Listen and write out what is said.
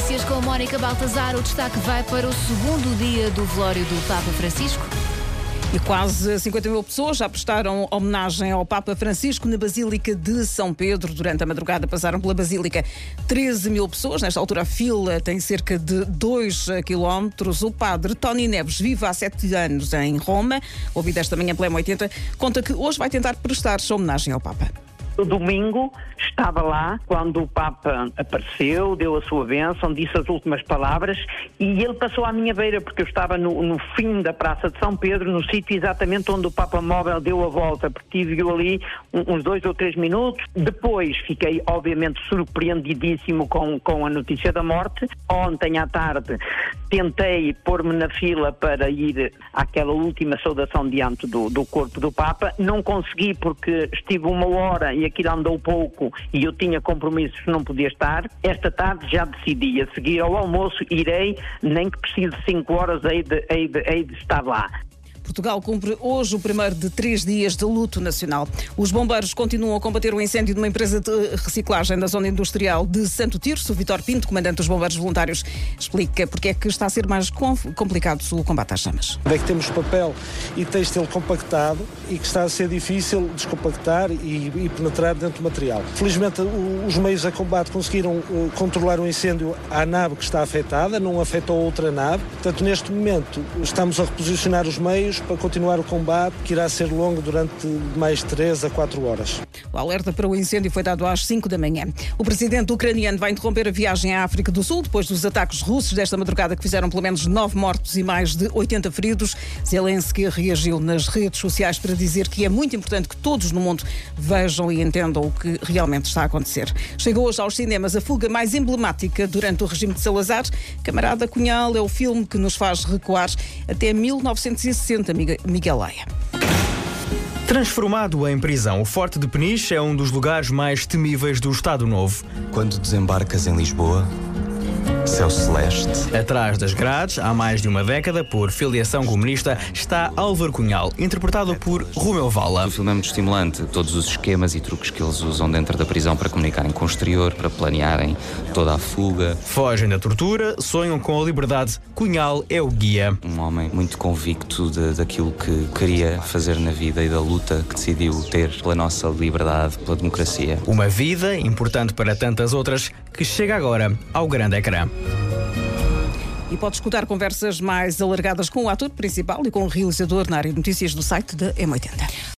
Notícias com a Mónica Baltazar. O destaque vai para o segundo dia do velório do Papa Francisco. E quase 50 mil pessoas já prestaram homenagem ao Papa Francisco na Basílica de São Pedro. Durante a madrugada passaram pela Basílica 13 mil pessoas. Nesta altura a fila tem cerca de 2 quilómetros. O padre Tony Neves vive há 7 anos em Roma. Ouvido esta manhã pela M80, conta que hoje vai tentar prestar homenagem ao Papa. No domingo estava lá quando o Papa apareceu, deu a sua bênção, disse as últimas palavras e ele passou à minha beira porque eu estava no fim da Praça de São Pedro, no sítio exatamente onde o Papa Móvel deu a volta, porque tive ali uns 2 ou 3 minutos. Depois fiquei obviamente surpreendidíssimo com a notícia da morte. Ontem à tarde tentei pôr-me na fila para ir àquela última saudação diante do corpo do Papa. Não consegui porque estive 1 hora e aquilo andou pouco e eu tinha compromissos, não podia estar. Esta tarde já decidi, a seguir ao almoço irei, nem que precise de 5 horas, hei de estar lá. Portugal cumpre hoje o primeiro de 3 dias de luto nacional. Os bombeiros continuam a combater o incêndio de uma empresa de reciclagem da zona industrial de Santo Tirso. O Vítor Pinto, comandante dos bombeiros voluntários, explica porque é que está a ser mais complicado o combate às chamas. É que temos papel e têxtil compactado e que está a ser difícil descompactar e penetrar dentro do material. Felizmente os meios a combate conseguiram controlar o incêndio à nave que está afetada, não afetou outra nave. Portanto, neste momento estamos a reposicionar os meios para continuar o combate, que irá ser longo durante mais 3 a 4 horas. O alerta para o incêndio foi dado às 5 da manhã. O presidente ucraniano vai interromper a viagem à África do Sul depois dos ataques russos desta madrugada que fizeram pelo menos 9 mortos e mais de 80 feridos. Zelensky reagiu nas redes sociais para dizer que é muito importante que todos no mundo vejam e entendam o que realmente está a acontecer. Chegou hoje aos cinemas a fuga mais emblemática durante o regime de Salazar. Camarada Cunhal é o filme que nos faz recuar até 1960. Miguel Laia. Transformado em prisão, o Forte de Peniche é um dos lugares mais temíveis do Estado Novo. Quando desembarcas em Lisboa, céu celeste. Atrás das grades, há mais de uma década, por filiação comunista, está Álvaro Cunhal, interpretado por Romeu Vala. O filme é muito estimulante, todos os esquemas e truques que eles usam dentro da prisão para comunicarem com o exterior, para planearem toda a fuga. Fogem da tortura, sonham com a liberdade. Cunhal é o guia. Um homem muito convicto daquilo que queria fazer na vida e da luta que decidiu ter pela nossa liberdade, pela democracia. Uma vida, importante para tantas outras, que chega agora ao grande ecrã. E pode escutar conversas mais alargadas com o ator principal e com o realizador na área de notícias do site da M80.